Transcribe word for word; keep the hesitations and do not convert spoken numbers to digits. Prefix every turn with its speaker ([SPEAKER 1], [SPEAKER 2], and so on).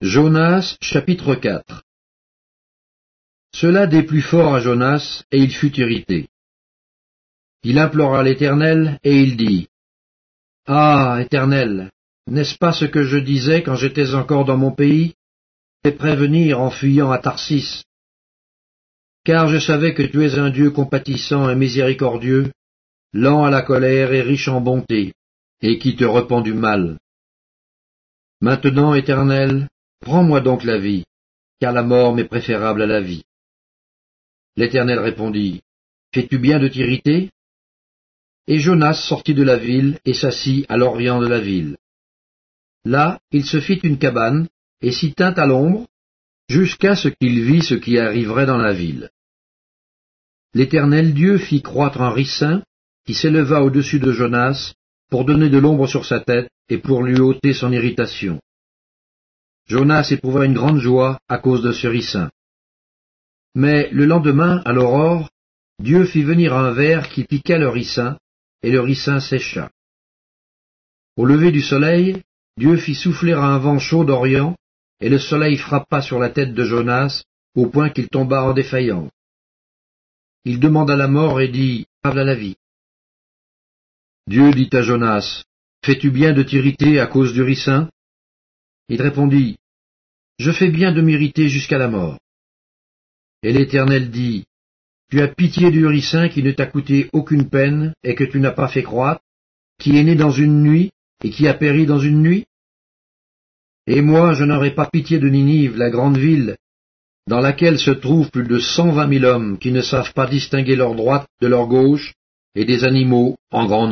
[SPEAKER 1] Jonas chapitre quatre. Cela déplut fort à Jonas, et il fut irrité. Il implora l'Éternel, et il dit, « Ah, Éternel, n'est-ce pas ce que je disais quand j'étais encore dans mon pays? Fais prévenir en fuyant à Tarsis. Car je savais que tu es un Dieu compatissant et miséricordieux, lent à la colère et riche en bonté, et qui te repent du mal. Maintenant, Éternel, prends-moi donc la vie, car la mort m'est préférable à la vie. » L'Éternel répondit, « Fais-tu bien de t'irriter ?» Et Jonas sortit de la ville et s'assit à l'orient de la ville. Là, il se fit une cabane et s'y tint à l'ombre, jusqu'à ce qu'il vit ce qui arriverait dans la ville. L'Éternel Dieu fit croître un ricin qui s'éleva au-dessus de Jonas pour donner de l'ombre sur sa tête et pour lui ôter son irritation. Jonas éprouva une grande joie à cause de ce ricin. Mais le lendemain, à l'aurore, Dieu fit venir un ver qui piqua le ricin, et le ricin sécha. Au lever du soleil, Dieu fit souffler un vent chaud d'Orient, et le soleil frappa sur la tête de Jonas, au point qu'il tomba en défaillance. Il demanda la mort et dit, « Parle à la vie. » Dieu dit à Jonas, « Fais-tu bien de t'irriter à cause du ricin ?» Il répondit, « Je fais bien de m'irriter jusqu'à la mort. » Et l'Éternel dit, « Tu as pitié du ricin qui ne t'a coûté aucune peine et que tu n'as pas fait croître, qui est né dans une nuit et qui a péri dans une nuit? Et moi je n'aurai pas pitié de Ninive, la grande ville, dans laquelle se trouvent plus de cent vingt mille hommes qui ne savent pas distinguer leur droite de leur gauche, et des animaux en grand nombre. »